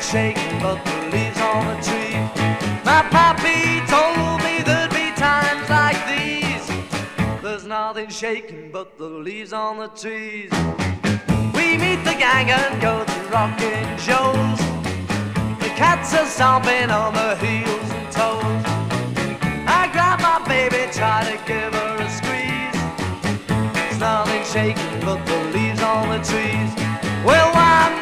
shaking but the leaves on the tree. My pappy told me there'd be times like these. There's nothing shaking but the leaves on the trees. We meet the gang and go to rockin' shows. The cats are stomping on the heels and toes. I grab my baby, try to give her a squeeze. There's nothing shaking but the leaves on the trees. Well, I'm